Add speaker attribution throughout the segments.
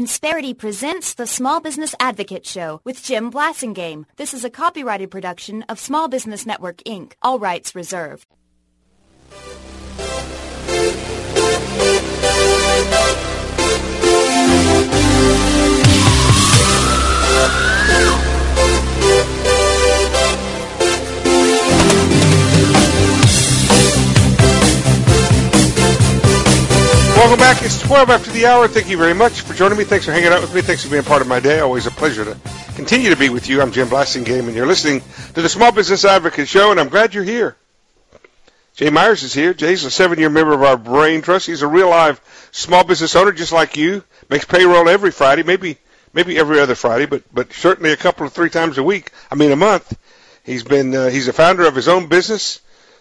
Speaker 1: Insperity presents the Small Business Advocate Show with Jim Blasingame. This is a copyrighted production of Small Business Network, Inc., all rights reserved.
Speaker 2: Welcome back. It's 12 after the hour. Thank you very much for joining me. Thanks for hanging out with me. Thanks for being part of my day. Always a pleasure to continue to be with you. I'm Jim Blasingame, and you're listening to the Small Business Advocate Show, and I'm glad you're here. Jay Myers is here. Jay's a 7-year member of our Brain Trust. He's a real live small business owner just like you. Makes payroll every Friday, maybe every other Friday, but certainly a couple of 3 times a month. He's a founder of his own business.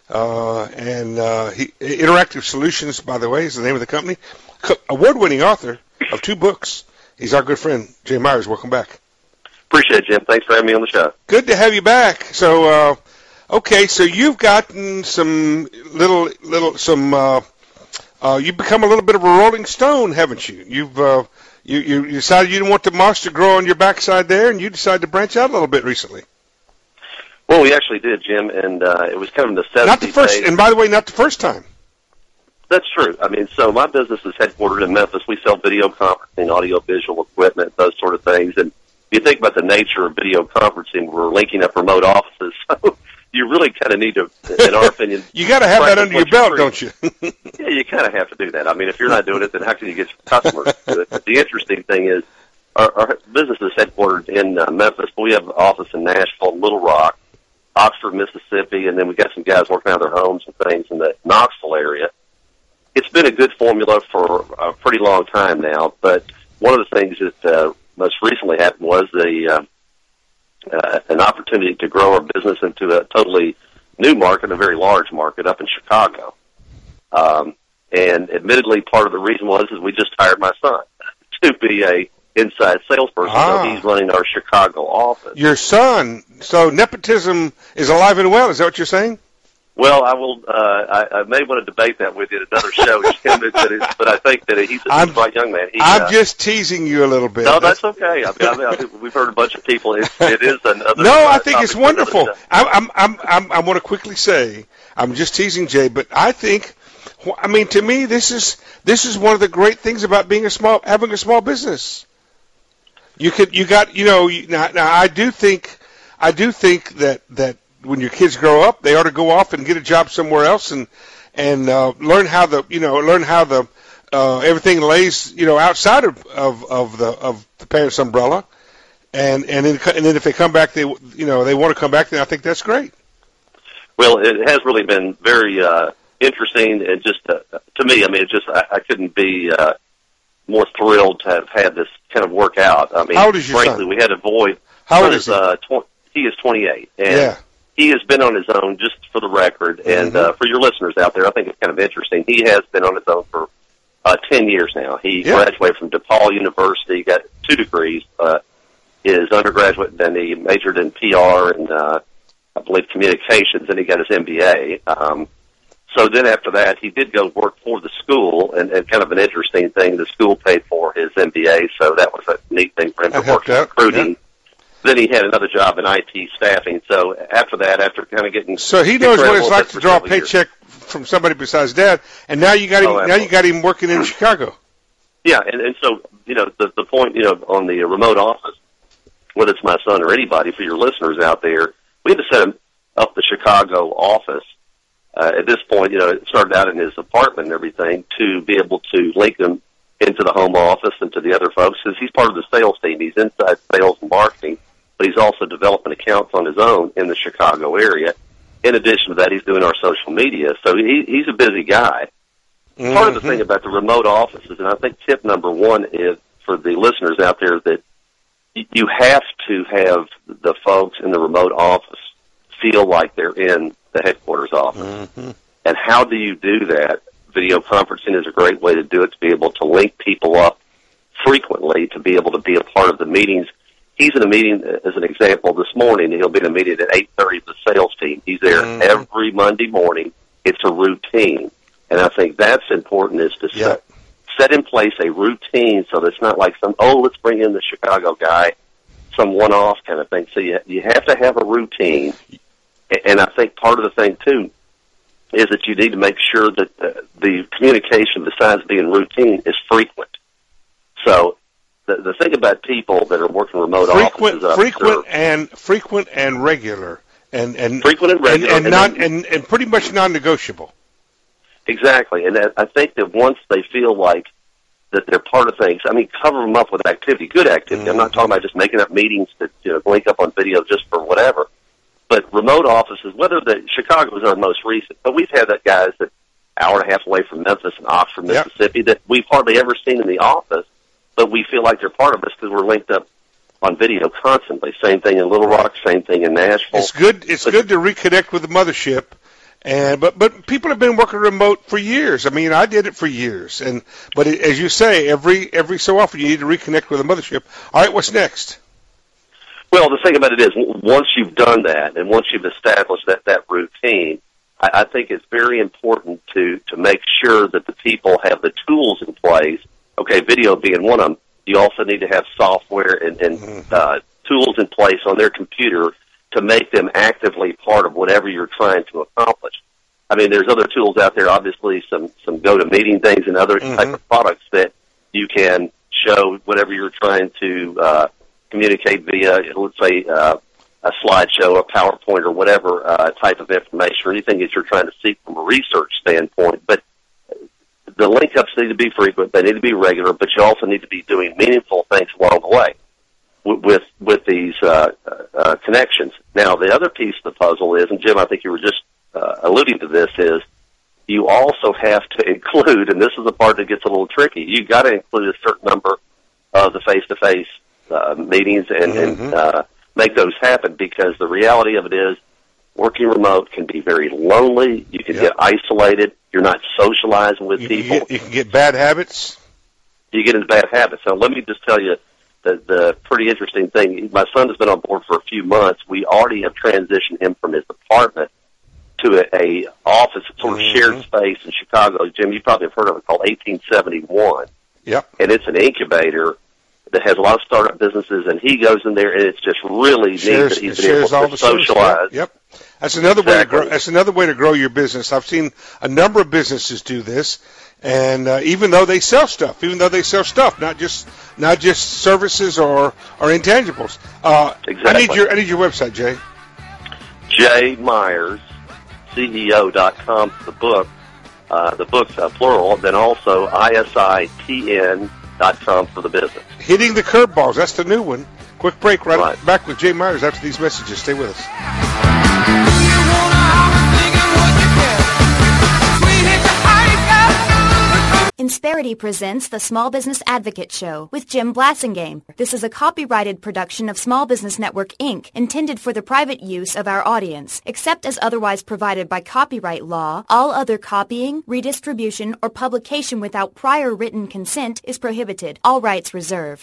Speaker 2: Interactive Solutions, by the way, is the name of the company. Award-winning author of 2 books. He's our good friend, Jay Myers. Welcome back.
Speaker 3: Appreciate it, Jim. Thanks for having me on the show.
Speaker 2: Good to have you back. So, okay, so you've gotten some you've become a little bit of a rolling stone, haven't you? You decided you didn't want the moss to grow on your backside there, and you decided to branch out a little bit recently.
Speaker 3: Well, we actually did, Jim, and it was kind of a necessity.
Speaker 2: Not the first, and by the way, not the first time.
Speaker 3: That's true. I mean, so my business is headquartered in Memphis. We sell video conferencing, audio-visual equipment, those sort of things. And if you think about the nature of video conferencing, we're linking up remote offices. So you really kind of need to, in our opinion,
Speaker 2: you got to have that under your belt, don't you?
Speaker 3: Yeah, you kind of have to do that. I mean, if you're not doing it, then how can you get customers to do it? But the interesting thing is our business is headquartered in Memphis, but we have an office in Nashville, Little Rock, Oxford, Mississippi, and then we've got some guys working out of their homes and things in the Knoxville area. It's been a good formula for a pretty long time now, but one of the things that most recently happened was an opportunity to grow our business into a totally new market, a very large market up in Chicago. And admittedly, part of the reason is we just hired my son to be a inside salesperson, so he's running our Chicago office.
Speaker 2: Your son, so nepotism is alive and well, is that what you're saying?
Speaker 3: Well, I will. I may want to debate that with you at another show, Jim, but I think that he's a bright young man.
Speaker 2: I'm just teasing you a little bit.
Speaker 3: No, that's okay. I mean, we've heard a bunch of people. It is another.
Speaker 2: No, I think it's wonderful. I want to quickly say I'm just teasing Jay, but I think, I mean, to me, this is one of the great things about having a small business. Now I do think that when your kids grow up, they ought to go off and get a job somewhere else and learn how everything lays outside of the parents' umbrella, and then if they come back, they want to come back, then I think that's great.
Speaker 3: Well, it has really been very interesting, and just to me, I mean, I couldn't be more thrilled to have had this kind of work out. I mean,
Speaker 2: how old is your
Speaker 3: frankly,
Speaker 2: son?
Speaker 3: We had to avoid.
Speaker 2: How old is he?
Speaker 3: He is 28, and
Speaker 2: yeah.
Speaker 3: He has been on his own, just for the record, and for your listeners out there, I think it's kind of interesting. He has been on his own for 10 years now. He graduated from DePaul University, got 2 degrees, his undergraduate, then he majored in PR and I believe communications, and he got his MBA. So then after that, he did go work for the school, and kind of an interesting thing, the school paid for his MBA, so that was a neat thing for him to work in recruiting. Yeah. Then he had another job in IT staffing. So after that, after kind of getting
Speaker 2: so he knows what it's like to draw a paycheck from somebody besides Dad. And now you got him. Now you got him working in Chicago.
Speaker 3: Yeah, and so the point on the remote office, whether it's my son or anybody, for your listeners out there, we had to set him up the Chicago office. At this point, it started out in his apartment and everything to be able to link him into the home office and to the other folks, because he's part of the sales team. He's inside sales and marketing. But he's also developing accounts on his own in the Chicago area. In addition to that, he's doing our social media. So he's a busy guy. Mm-hmm. Part of the thing about the remote offices, and I think tip number 1 is for the listeners out there, that you have to have the folks in the remote office feel like they're in the headquarters office. Mm-hmm. And how do you do that? Video conferencing is a great way to do it, to be able to link people up frequently, to be able to be a part of the meetings. He's in a meeting, as an example, this morning. He'll be in a meeting at 8:30 with the sales team. He's there every Monday morning. It's a routine. And I think that's important, is to set in place a routine so that it's not like let's bring in the Chicago guy, some one-off kind of thing. So you have to have a routine. And I think part of the thing, too, is that you need to make sure that the communication, besides being routine, is frequent. So the thing about people that are working remote offices,
Speaker 2: frequent and regular, and
Speaker 3: frequent and regular,
Speaker 2: and pretty much non-negotiable.
Speaker 3: Exactly, and I think that once they feel like that they're part of things, I mean, cover them up with activity, good activity. I'm not talking about just making up meetings to link up on video just for whatever. But remote offices, Chicago is our most recent, but we've had that guys that hour and a half away from Memphis and Oxford, Mississippi, that we've hardly ever seen in the office, but we feel like they're part of us because we're linked up on video constantly. Same thing in Little Rock, same thing in Nashville.
Speaker 2: It's good to reconnect with the mothership. But people have been working remote for years. I mean, I did it for years. But as you say, every so often you need to reconnect with the mothership. All right, what's next?
Speaker 3: Well, the thing about it is, once you've done that and once you've established that routine, I think it's very important to make sure that the people have the tools in place. Okay, video being one of them. You also need to have software and tools in place on their computer to make them actively part of whatever you're trying to accomplish. I mean, there's other tools out there, obviously some GoToMeeting things and other type of products that you can show whatever you're trying to communicate via, let's say, a slideshow, a PowerPoint, or whatever type of information, or anything that you're trying to seek from a research standpoint. But the link-ups need to be frequent, they need to be regular, but you also need to be doing meaningful things along the way with these connections. Now, the other piece of the puzzle is, and Jim, I think you were just alluding to this, is you also have to include, and this is the part that gets a little tricky, you've got to include a certain number of the face-to-face meetings and make those happen, because the reality of it is working remote can be very lonely. You can get isolated. You're not socializing with people.
Speaker 2: You can get bad habits.
Speaker 3: You get into bad habits. So let me just tell you the pretty interesting thing. My son has been on board for a few months. We already have transitioned him from his apartment to a office, sort of shared space in Chicago. Jim, you probably have heard of it, called 1871.
Speaker 2: Yep.
Speaker 3: And it's an incubator that has a lot of startup businesses, and he goes in there, and it's just really neat that he's been able to socialize.
Speaker 2: Yep. That's another way to grow. That's another way to grow your business. I've seen a number of businesses do this, and even though they sell stuff, not just services or intangibles.
Speaker 3: Exactly.
Speaker 2: I need your website, Jay.
Speaker 3: Jay Myers, CEO.com for the book. The book's plural. Then also ISITN.com for the business.
Speaker 2: Hitting the curveballs. That's the new one. Quick break. Right back with Jay Myers after these messages. Stay with us.
Speaker 1: Insperity presents the Small Business Advocate Show with Jim Blasingame. This is a copyrighted production of Small Business Network, Inc., intended for the private use of our audience. Except as otherwise provided by copyright law, all other copying, redistribution, or publication without prior written consent is prohibited. All rights reserved.